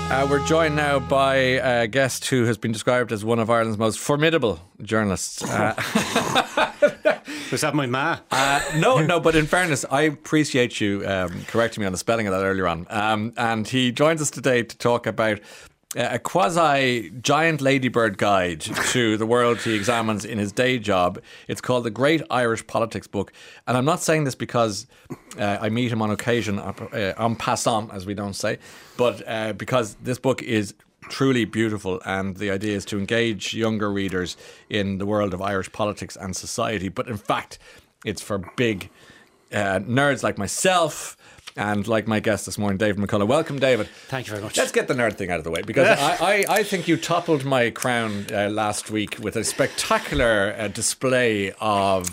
We're joined now by a guest who has been described as one of Ireland's most formidable journalists. Was that my ma? No, but in fairness, I appreciate you correcting me on the spelling of that earlier on. And he joins us today to talk about a quasi-giant ladybird guide to the world he examines in his day job. It's called The Great Irish Politics Book. And I'm not saying this because I meet him on occasion, en passant, as we don't say, but because this book is truly beautiful, and the idea is to engage younger readers in the world of Irish politics and society. But in fact, it's for big nerds like myself and like my guest this morning, David McCullough. Welcome, David. Thank you very much. Let's get the nerd thing out of the way, because I think you toppled my crown last week with a spectacular display of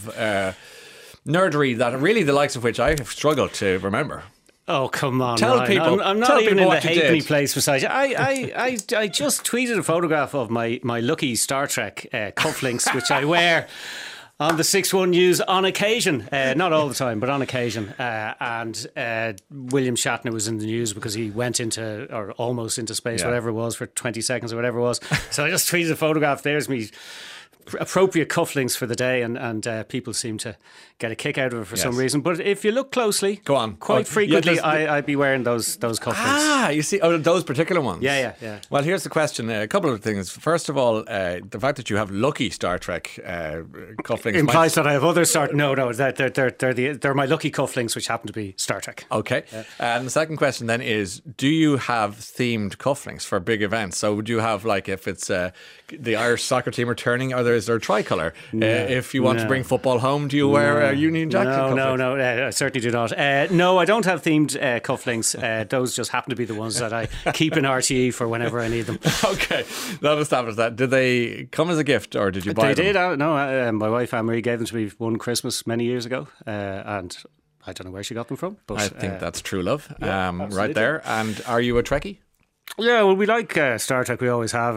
nerdery that really the likes of which I have struggled to remember. Oh, come on, Tell Ryan. people. I'm not even in the halfpenny place beside you. I just tweeted a photograph of my lucky Star Trek cufflinks, which I wear on the 6-1 News on occasion. Not all the time, but on occasion. And William Shatner was in the news because he went into, or almost into space, whatever it was, for 20 seconds or whatever it was. So I just tweeted a photograph. There's me. Appropriate cufflinks for the day, and people seem to get a kick out of it for some reason. But if you look closely, go on. Quite frequently, I'd be wearing those cufflinks. You see, those particular ones. Yeah. Well, here's the question: a couple of things. First of all, the fact that you have lucky Star Trek cufflinks implies that I have other Star. No, they're my lucky cufflinks, which happen to be Star Trek. Okay. And the second question then is: do you have themed cufflinks for big events? So would you have, like, if it's the Irish soccer team are turning, is there a tricolour? If you want to bring football home, do you wear a Union Jack? No, I certainly do not. No, I don't have themed cufflinks. Those just happen to be the ones that I keep in RTE for whenever I need them. Okay, that established that. Did they come as a gift, or did you buy them? They did. No, my wife Anne-Marie gave them to me one Christmas many years ago, and I don't know where she got them from. But I think that's true love, absolutely. right there. And are you a Trekkie? Yeah, well, we like Star Trek. We always have.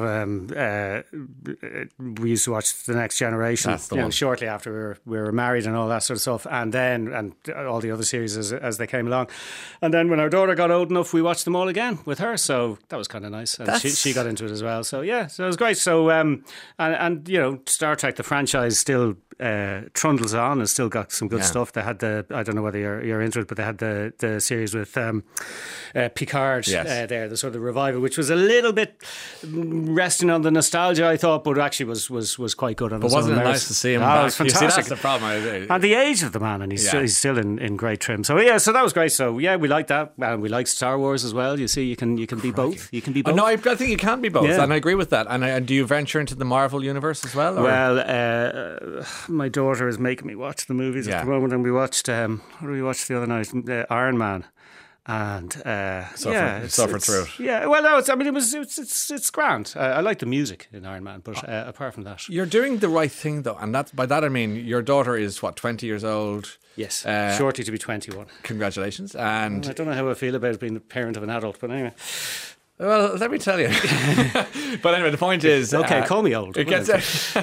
We used to watch The Next Generation. That's the one. Shortly after we were married and all that sort of stuff, and all the other series as they came along. And then when our daughter got old enough, we watched them all again with her. So that was kind of nice, and she got into it as well. So yeah, so it was great. So and you know, Star Trek, the franchise, still trundles on and still got some good stuff. They had I don't know whether you're into it, but they had the series with Picard there, the sort of revival, which was a little bit resting on the nostalgia, I thought, but actually was quite good on its own. But wasn't it nice to see him back? It was fantastic. You see, that's the problem. And the age of the man, and he's still in great trim. So yeah, so that was great. So yeah, we like that, and we like Star Wars as well. You see, you can be both. You can be both. No, I think you can be both, and I agree with that. And do you venture into the Marvel universe as well? Or? Well, my daughter is making me watch the movies at the moment, and we watched what did we watch the other night? Iron Man. And suffer through it. Yeah, well, no, it's grand. I like the music in Iron Man, but apart from that, you're doing the right thing, though, and by that I mean your daughter is 20 years old. Yes, shortly to be 21. Congratulations! And I don't know how I feel about being the parent of an adult, but anyway. Well, let me tell you. But anyway, the point is... Okay, call me old. It gets,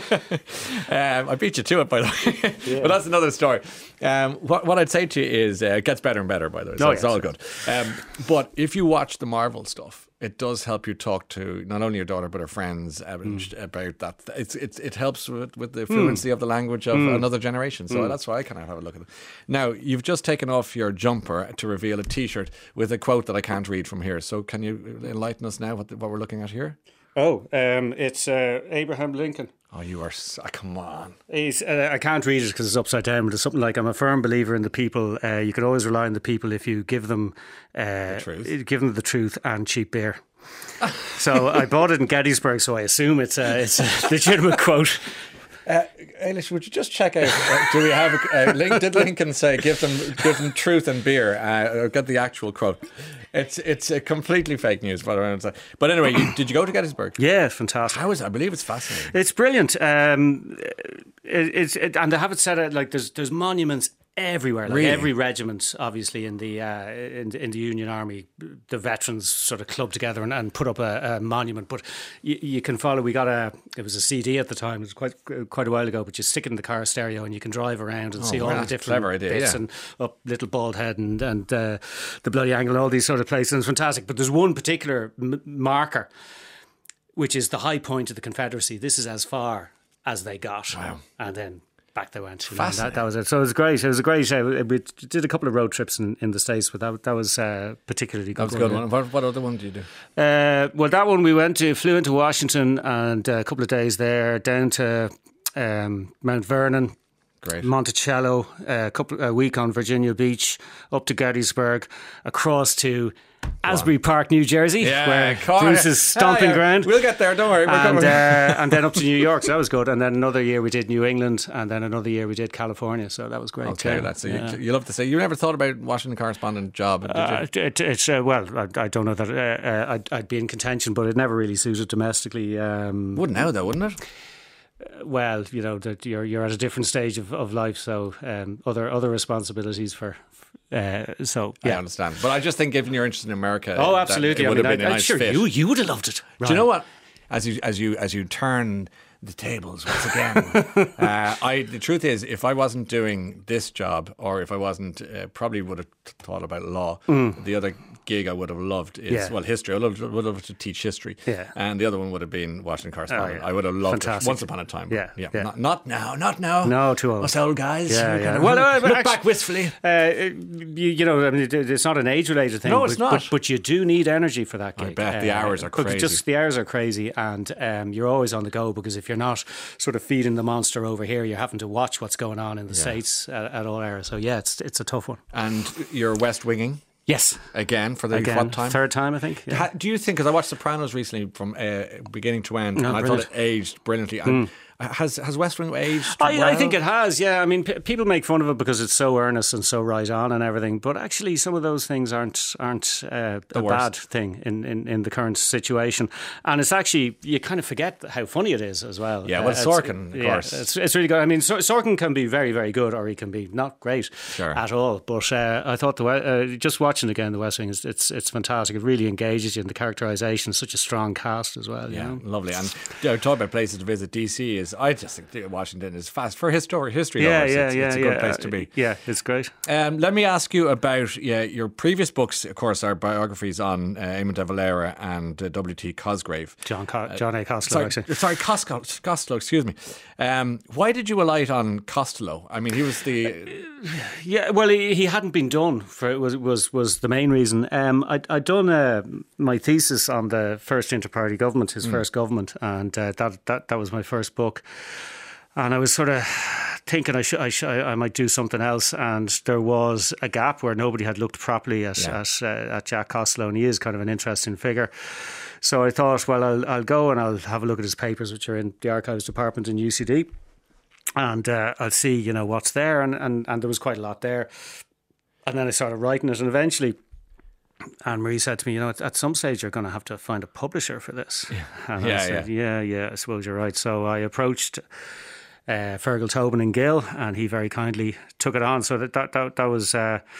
I beat you to it, by the way. Yeah. But that's another story. What I'd say to you is it gets better and better, by the way. So it's all good. But if you watch the Marvel stuff, it does help you talk to not only your daughter but her friends about that. It helps with the fluency of the language of another generation. So that's why I kind of have a look at it. Now, you've just taken off your jumper to reveal a T-shirt with a quote that I can't read from here. So can you enlighten us now what we're looking at here? Oh, it's Abraham Lincoln. Oh, you are... come on. I can't read it because it's upside down, but it's something like, I'm a firm believer in the people. You can always rely on the people if you give them the truth and cheap beer. So I bought it in Gettysburg, so I assume it's a legitimate quote. Eilish, would you just check out? Do we have did Lincoln say give them truth and beer? Or get the actual quote. It's completely fake news, by the way. But anyway, did you go to Gettysburg? Yeah, fantastic. How is it? I believe it's fascinating. It's brilliant. And they have it set out like there's monuments everywhere. Like Really? every regiment, obviously in the Union Army, the veterans sort of clubbed together and put up a monument. But you can follow. It was a CD at the time. It was quite a while ago. But you stick it in the car stereo and you can drive around and see all the different bits and up Little Bald Head and the Bloody Angle and all these sort of places. And it's fantastic. But there's one particular marker, which is the high point of the Confederacy. This is as far as they got, and then back they went. That was it. So it was great. It was a great. We did a couple of road trips in the States, but that was particularly good. That was a good one. What other one did you do? Well, that one flew into Washington and a couple of days there, down to Mount Vernon. Great. Monticello, a week on Virginia Beach, up to Gettysburg, across to Asbury Park, New Jersey, where Bruce's stomping ground. We'll get there, don't worry. And then up to New York, so that was good. And then another year we did New England, and then another year we did California, so that was great. Okay, that's it. You love to say. You never thought about Washington correspondent job, did you? Well, I don't know that I'd be in contention, but it never really suited domestically. Would now, though, wouldn't it? Well, that you're at a different stage of life, so other responsibilities for. I understand, but I just think, given your interest in America, oh, absolutely, it would have been a nice sure fit. You would have loved it. Right. Do you know what? As you turn the tables once again, the truth is, if I wasn't doing this job, or if I wasn't, probably would have thought about law. The other gig I would have loved is history. I would love to teach history, and the other one would have been Washington correspondent. I would have loved it once upon a time. Not now. No, too old. Us old guys. Well, look back wistfully. It's not an age-related thing. No, it's not. But you do need energy for that gig. I bet the hours are crazy. Just the hours are crazy, and you're always on the go, because if you're not sort of feeding the monster over here, you're having to watch what's going on in the States at all hours. So it's a tough one. And you're West Winging. Yes. Again, for the what time? Third time, I think. Yeah. Do you think, because I watched Sopranos recently from beginning to end, and I thought it aged brilliantly. Has West Wing aged well? I think it has, yeah. I mean, people make fun of it because it's so earnest and so right on and everything, but actually some of those things aren't a bad thing in the current situation. And it's actually, you kind of forget how funny it is as well. Yeah, well, Sorkin, of course. It's really good. I mean, Sorkin can be very, very good, or he can be not great at all. But I thought just watching again, The West Wing, it's fantastic. It really engages you in the characterisation. Such a strong cast as well. Yeah, lovely. And talk about places to visit. DC is, I just think Washington is fast for history. It's a good place to be. Yeah, it's great. Let me ask you about your previous books. Of course, are biographies on Eamon de Valera and W.T. Cosgrave. John A. Costello. Sorry, Costello. Excuse me. Why did you alight on Costello? I mean, he was the well, he hadn't been done. Was the main reason. I'd done my thesis on the first inter-party government, his first government, and that was my first book. And I was sort of thinking I might do something else, and there was a gap where nobody had looked properly at Jack Costello, and he is kind of an interesting figure. So I thought, well, I'll go and I'll have a look at his papers, which are in the archives department in UCD, and I'll see what's there, and there was quite a lot there. And then I started writing it, and eventually Anne Marie said to me, at some stage you're going to have to find a publisher for this. And I said, I suppose you're right. So I approached Fergal Tobin and Gill, and he very kindly took it on. So that was...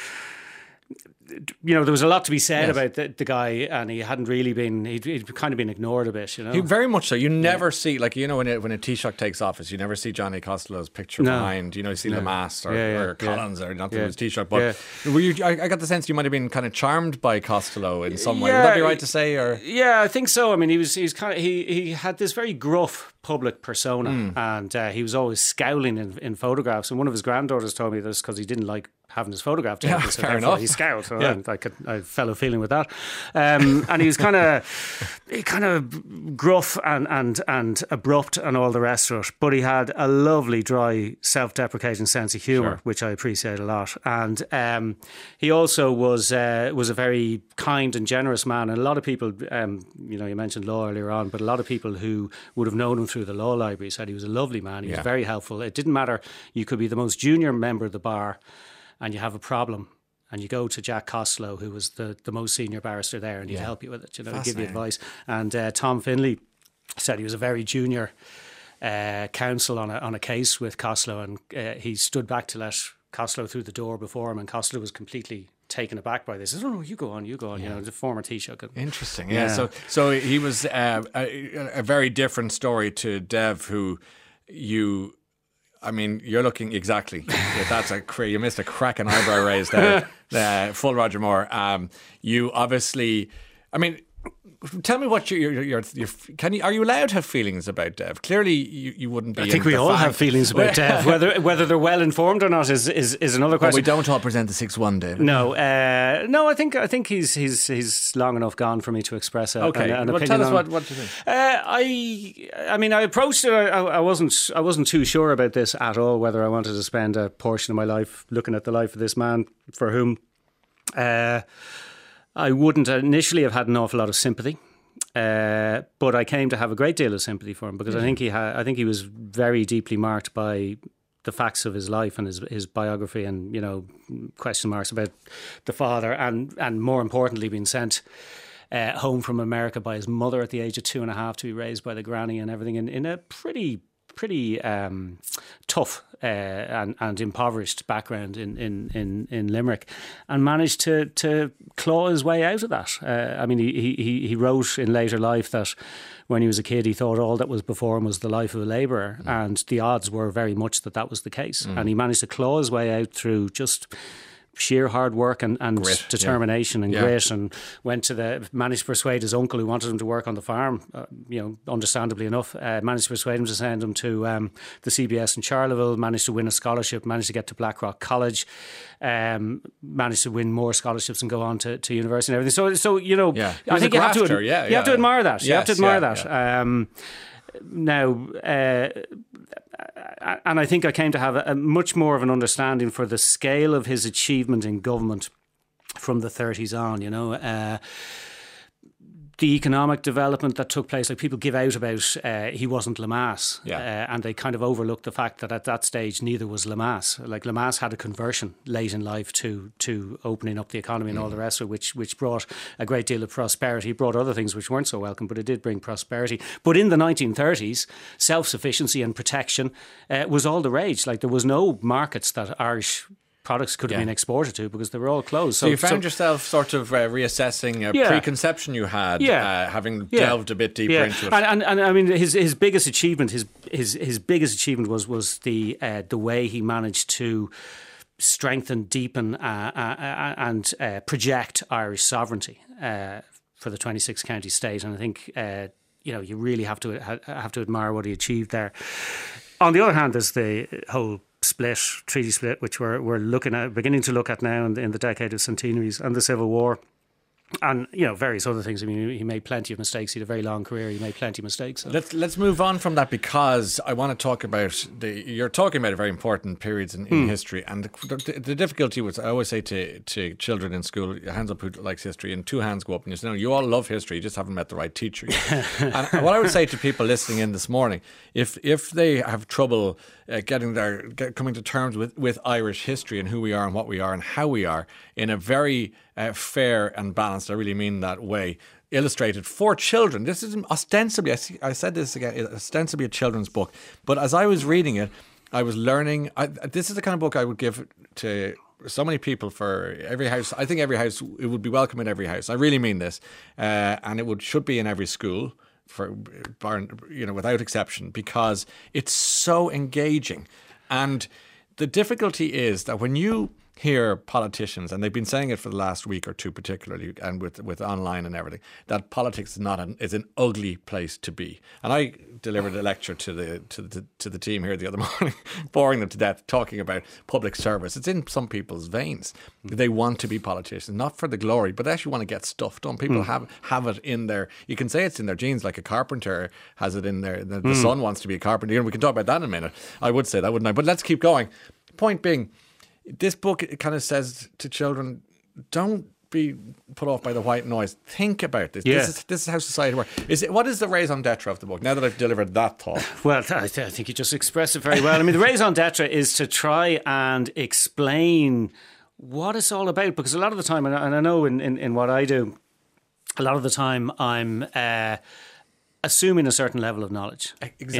there was a lot to be said about the guy, and he hadn't really been, he'd kind of been ignored a bit, He very much so. You never see, when a Taoiseach takes office, you never see Johnny Costello's picture behind, you see Lemass or Collins, or not that it was Taoiseach, but I got the sense you might have been kind of charmed by Costello in some way. Would that be right to say? Or yeah, I think so. I mean, he had this very gruff public persona, and he was always scowling in photographs, and one of his granddaughters told me this because he didn't like having his photograph taken, so fair enough. He scowled. So I felt a feeling with that, and he was kind of gruff and abrupt and all the rest of it. But he had a lovely, dry, self-deprecating sense of humour, which I appreciate a lot. And he also was a very kind and generous man. And a lot of people, you mentioned law earlier on, but a lot of people who would have known him through the law library said he was a lovely man. He was very helpful. It didn't matter. You could be the most junior member of the bar, and you have a problem, and you go to Jack Costello, who was the most senior barrister there, and he'd help you with it, give you advice. And Tom Finlay said he was a very junior counsel on a case with Costello, and he stood back to let Costello through the door before him, and Costello was completely taken aback by this. He said, "Oh no, you go on." The former Taoiseach. Interesting. Yeah. So he was a very different story to Dev, who you're looking exactly. You missed a cracking eyebrow raise there. Full Roger Moore. You obviously, tell me what are you allowed to have feelings about Dev? Clearly, you wouldn't be. I think we all have feelings about Dev. Whether they're well informed or not is another question. But we don't all present the 6-1, David. No. I think he's long enough gone for me to express an opinion. Tell us what you think. I approached it. I wasn't too sure about this at all. Whether I wanted to spend a portion of my life looking at the life of this man, for whom I wouldn't initially have had an awful lot of sympathy, but I came to have a great deal of sympathy for him because I think he was very deeply marked by the facts of his life and his biography, and question marks about the father, and more importantly being sent home from America by his mother at the age of 2.5 to be raised by the granny and everything in a pretty tough and impoverished background in Limerick, and managed to claw his way out of that. He wrote in later life that when he was a kid he thought all that was before him was the life of a labourer, and the odds were very much that was the case. And he managed to claw his way out through just sheer hard work and grit, determination and grit, and managed to persuade his uncle, who wanted him to work on the farm, understandably enough, managed to persuade him to send him to the CBS in Charleville, managed to win a scholarship, managed to get to Blackrock College, managed to win more scholarships and go on to university and everything. So I think you have to admire that. You have to admire that. Now, and I think I came to have a much more of an understanding for the scale of his achievement in government from the 30s on, the economic development that took place. Like, people give out about he wasn't Lemass, and they kind of overlook the fact that at that stage neither was Lemass. Like, Lemass had a conversion late in life to opening up the economy and all the rest of it, which brought a great deal of prosperity. It brought other things which weren't so welcome, but it did bring prosperity. But in the 1930s, self-sufficiency and protection was all the rage. Like, there was no markets that Irish products could have been exported to because they were all closed. So you found yourself sort of reassessing a preconception you had, having delved a bit deeper into it. And his biggest achievement, his biggest achievement was the way he managed to strengthen, deepen, and project Irish sovereignty for the 26 county state. And I think you really have to admire what he achieved there. On the other hand, there's the whole treaty split, which we're beginning to look at now in the decade of centenaries, and the Civil War, and various other things. He made plenty of mistakes. He had a very long career. He made plenty of mistakes. So. Let's move on from that, because I want to talk about you're talking about a very important periods in history, and the difficulty was, I always say to children in school, hands up who likes history, and two hands go up, and you say, no, you all love history, you just haven't met the right teacher yet. And what I would say to people listening in this morning, if they have trouble coming to terms with Irish history and who we are and what we are and how we are in a very fair and balanced, I really mean that way, illustrated for children. This is ostensibly, I said this again, ostensibly a children's book, but as I was reading it, I was learning. This is the kind of book I would give to so many people for every house. I think every house, it would be welcome in every house. I really mean this, and it should be in every school, without exception, because it's so engaging. And the difficulty is that when you hear politicians, and they've been saying it for the last week or two particularly, and with online and everything, that politics is an ugly place to be. And I delivered a lecture to the team here the other morning, boring them to death, talking about public service. It's in some people's veins. They want to be politicians, not for the glory, but they actually want to get stuff done. People have it in their, you can say it's in their genes, like a carpenter has it in there. The son wants to be a carpenter. We can talk about that in a minute. I would say that, wouldn't I? But let's keep going. Point being, this book kind of says to children, don't be put off by the white noise. Think about this. Yeah. This is how society works. What is the raison d'etre of the book, now that I've delivered that thought? Well, I think you just expressed it very well. The raison d'etre is to try and explain what it's all about, because a lot of the time, and I know in what I do, a lot of the time I'm assuming a certain level of knowledge in people.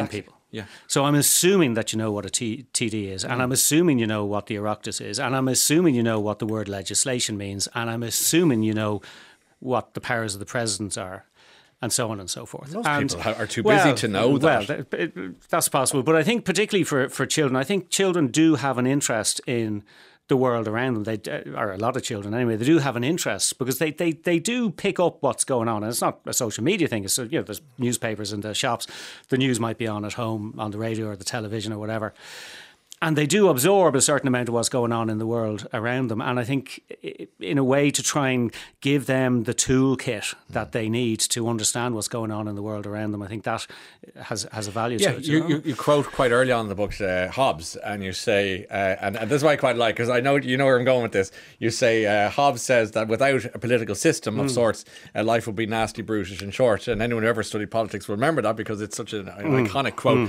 Yeah. So I'm assuming that you know what a TD is, and I'm assuming you know what the Oireachtas is, and I'm assuming you know what the word legislation means, and I'm assuming you know what the powers of the president are, and so on and so forth. Most people are too busy to know that. Well, that's possible. But I think particularly for children, I think children do have an interest in the world around them. They, or a lot of children anyway, they do have an interest because they do pick up what's going on. And it's not a social media thing. It's, there's newspapers in the shops. The news might be on at home, on the radio or the television or whatever. And they do absorb a certain amount of what's going on in the world around them. And I think in a way to try and give them the toolkit that they need to understand what's going on in the world around them, I think that has a value to it. You quote quite early on in the book Hobbes, and you say, and this is what I quite like, because I know you know where I'm going with this. You say Hobbes says that without a political system of sorts, life would be nasty, brutish and short. And anyone who ever studied politics will remember that because it's such an iconic quote.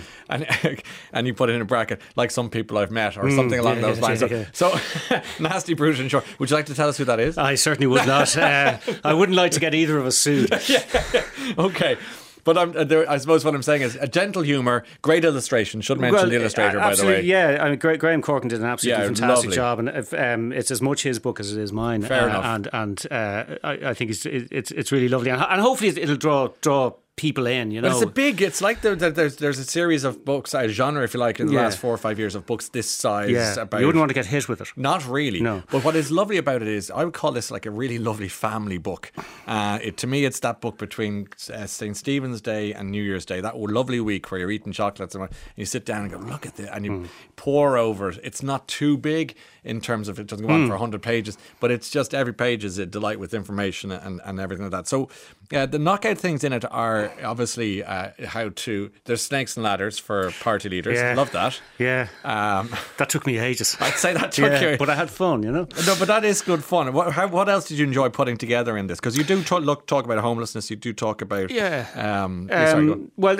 And you put it in a bracket, like some people I've met or something along those lines. So nasty, brutish and short. Would you like to tell us who that is? I certainly would not. I wouldn't like to get either of us sued. Okay. But I suppose what I'm saying is a gentle humour, great illustration. Should mention the illustrator, by the way. Yeah, I mean, Graham Corkin did an absolutely fantastic job, and it's as much his book as it is mine. Fair enough. And I think it's really lovely, and hopefully it'll draw people in, But it's like there's a series of books, a genre, if you like, in the last 4 or 5 years of books this size. Yeah, about, you wouldn't want to get hit with it. Not really. No. But what is lovely about it is, I would call this like a really lovely family book. To me, it's that book between St. Stephen's Day and New Year's Day, that lovely week where you're eating chocolates and you sit down and go, look at this, and you pour over it. It's not too big in terms of, it doesn't go on for 100 pages, but it's just every page is a delight with information and everything like that. So the knockout things in it are obviously there's snakes and ladders for party leaders. Yeah. Love that. Yeah. That took me ages. I'd say that took you. But I had fun, No, but that is good fun. What else did you enjoy putting together in this? Because you do talk about homelessness. You do talk about... Yeah. Well,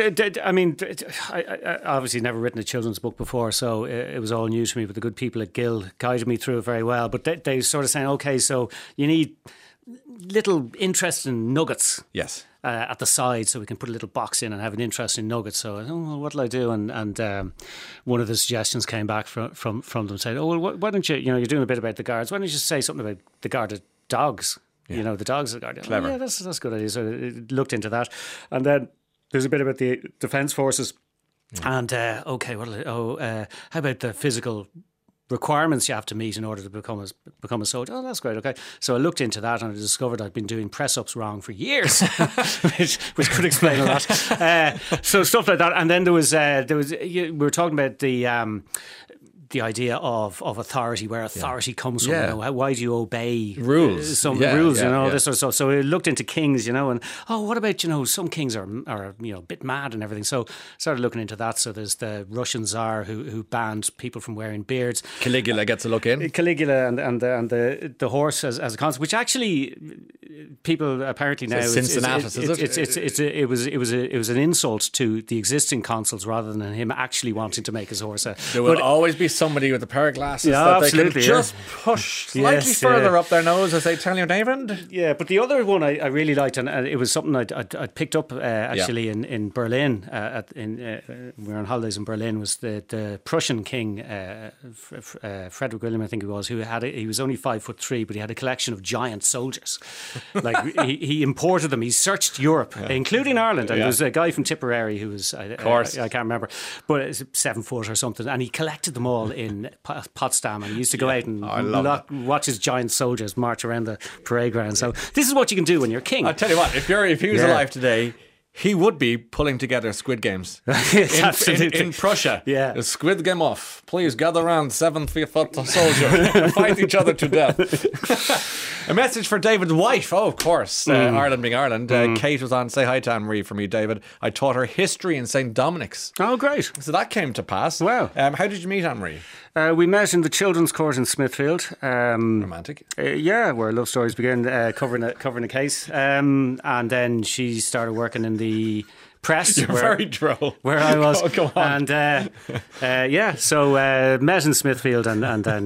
I obviously never written a children's book before, so it was all new to me, but the good people at Gill guided me through it very well. But they sort of saying, okay, so you need little interesting nuggets. Yes. At the side, so we can put a little box in and have an interesting nugget. So I don't know, what'll I do? And one of the suggestions came back from them saying, oh, well, why don't you, you're doing a bit about the guards, why don't you say something about the guarded dogs? Yeah. The dogs of the guard. Clever. Yeah, that's a good idea. So I looked into that. And then there's a bit about the Defence Forces. Yeah. And, how about the physical requirements you have to meet in order to become a soldier? Oh, that's great. Okay, so I looked into that and I discovered I'd been doing press ups wrong for years, which could explain a lot. So stuff like that, and then there was we were talking about the idea of authority, where authority comes from. Yeah. Why do you obey rules? Some rules, this sort of stuff. So we looked into kings, and what about some kings are a bit mad and everything. So started looking into that. So there's the Russian Tsar who banned people from wearing beards. Caligula gets a look in. Caligula and the horse as a concept, which actually people apparently now Cincinnatus, is it? It was an insult to the existing consuls rather than him actually wanting to make his horse. There will always be somebody with a pair of glasses that absolutely, they can just push slightly further up their nose as they tell you, David. Yeah, but the other one I really liked, and it was something I'd picked up actually in Berlin. We were on holidays in Berlin. Was the Prussian king Frederick William, I think it was, who he was only 5'3", but he had a collection of giant soldiers. Like he imported them. He searched Europe, including Ireland. And there was a guy from Tipperary who was, I can't remember, but it's 7 foot or something, and he collected them all in Potsdam, and he used to go out and watch his giant soldiers march around the parade ground. So this is what you can do when you're king. I'll tell you what, if he was alive today, he would be pulling together Squid Games in Prussia. Yeah, the Squid Game off. Please gather around 7 foot soldiers, fight each other to death. A message for David's wife. Oh, of course, Ireland being Ireland. Kate was on. Say hi to Anne-Marie for me, David. I taught her history in St. Dominic's. Oh, great! So that came to pass. Wow. How did you meet Anne-Marie? We met in the Children's Court in Smithfield. Romantic. Where love stories begin, covering a case. And then she started working in the press. You're very droll. Where I was. Go on. And so met in Smithfield, and then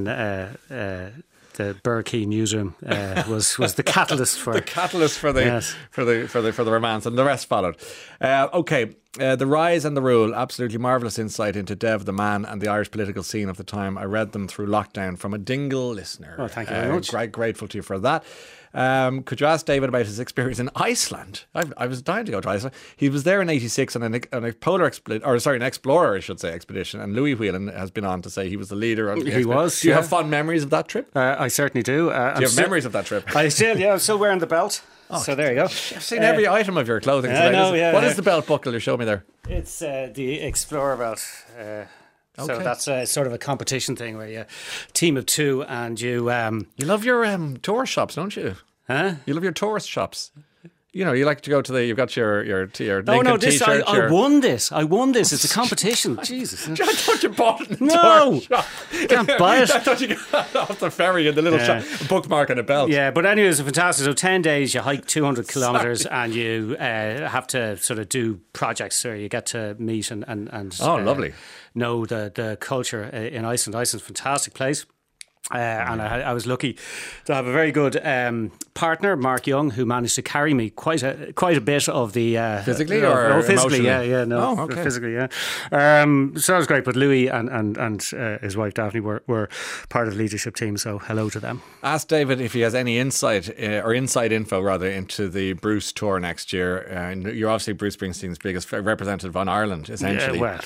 the Burkey newsroom was the catalyst for the romance, and the rest followed. Okay. The Rise and the Rule, absolutely marvellous insight into Dev the man and the Irish political scene of the time. I read them through lockdown from a Dingle listener. Oh, thank you very much. Grateful to you for that. Could you ask David about his experience in Iceland? I was dying to go to Iceland. He was there in '86 on an explorer, I should say, expedition. And Louis Whelan has been on to say he was the leader of the expedition. He was. Do you have fond memories of that trip? I certainly do. Do you have memories of that trip? I still, I'm still wearing the belt. Oh, so there you go. I've seen every item of your clothing today. I know, What is the belt buckle you showed me there? It's the Explorer belt. So that's sort of a competition thing where you team of two and you... You love your tourist shops, don't you? Huh? You love your tourist shops. You know, you like to go to you've got your no, this t-shirt. I won this. It's a competition. Jesus. I thought you bought it in No. shop. Can't buy it. I thought you got off the ferry in the little shop, a bookmark and a belt. Yeah, but anyway, it's fantastic. So 10 days, you hike 200 kilometres and you have to sort of do projects where you get to meet and lovely. Know the culture in Iceland. Iceland's a fantastic place. And I was lucky to have a very good partner, Mark Young, who managed to carry me quite a bit of the physically or physically, emotionally? Physically, so that was great. But Louis and his wife Daphne were part of the leadership team. So hello to them. Ask David if he has any insight or inside info rather into the Bruce tour next year. You're obviously Bruce Springsteen's biggest representative on Ireland, essentially. One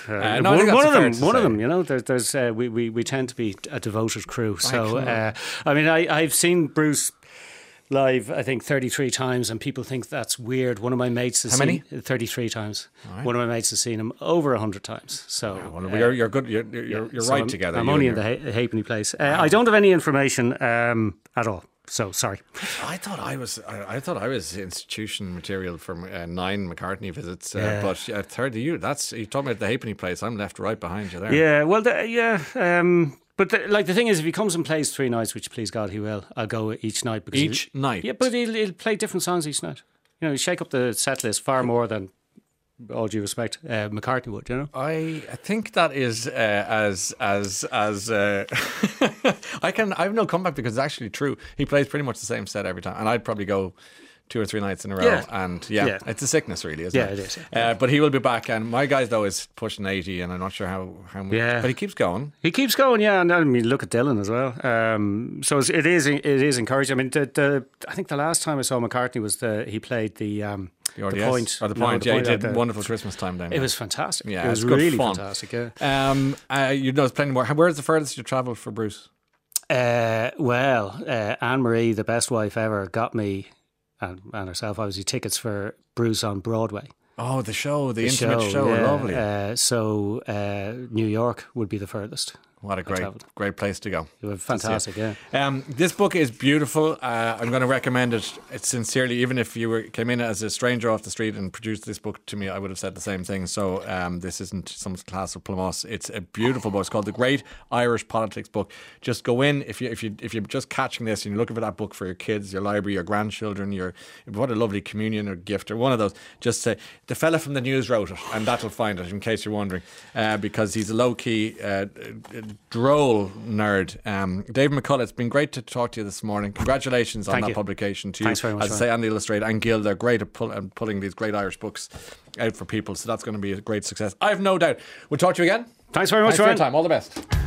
of them. You know, there's we tend to be a devoted crew. So, I mean, I've seen Bruce live, I think, 33 times, and people think that's weird. One of my mates has seen 33 times. Right. One of my mates has seen him over 100 times. So, you're good. You're right together. I'm only in the halfpenny place. I don't have any information at all. So sorry. I thought I was institution material from 9 McCartney visits, but third of you. You talking about the halfpenny place. I'm left right behind you there. Yeah. Well, But the thing is, if he comes and plays 3 nights, which please God he will, I'll go each night. Each night? Yeah, but he'll play different songs each night. You know, he'll shake up the set list far more than, all due respect, McCartney would, you know? I think that is I have no comeback because it's actually true. He plays pretty much the same set every time, and I'd probably go 2 or 3 nights in a row, and it's a sickness, really, isn't it? Yeah, it is. Yeah. But he will be back, and my guy though is pushing 80, and I'm not sure how much. Yeah. But he keeps going. Yeah, and I mean, look at Dylan as well. So it is encouraging. I mean, I think the last time I saw McCartney was he played the Point. Or the Point. He did Wonderful Christmas Time down there. It was fantastic. Yeah, it was really fantastic. Yeah. There's plenty more. Where's the furthest you travelled for Bruce? Anne Marie, the best wife ever, got me. And herself, obviously, tickets for Bruce on Broadway. Oh, the intimate show, yeah. Lovely. So New York would be the furthest. What a great place to go. It was fantastic, yeah. This book is beautiful. I'm going to recommend it. It's sincerely, even if you came in as a stranger off the street and produced this book to me, I would have said the same thing. So this isn't some class of Plymouth. It's a beautiful book. It's called The Great Irish Politics Book. Just go in if you're just catching this and you're looking for that book for your kids, your library, your grandchildren. What a lovely communion or gift or one of those. Just say the fella from the news wrote it, and that'll find it in case you're wondering, because he's a low key. Droll nerd. Dave McCullough, it's been great to talk to you this morning. Congratulations on that publication to you. Thanks very much. As I say, and the Illustrator and Guild, they're great at pulling these great Irish books out for people, so that's going to be a great success. I have no doubt. We'll talk to you again. Thanks very much, Thanks for your time. All the best.